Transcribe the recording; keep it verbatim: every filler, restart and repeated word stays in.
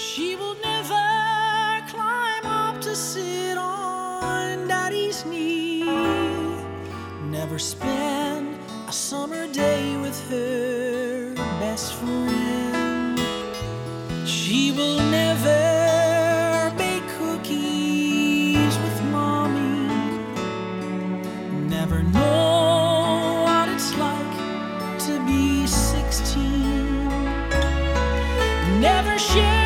She will never climb up to sit on Daddy's knee, never spend a summer day with her best friend. She will never bake cookies with Mommy, never know what it's like to be sixteen, never share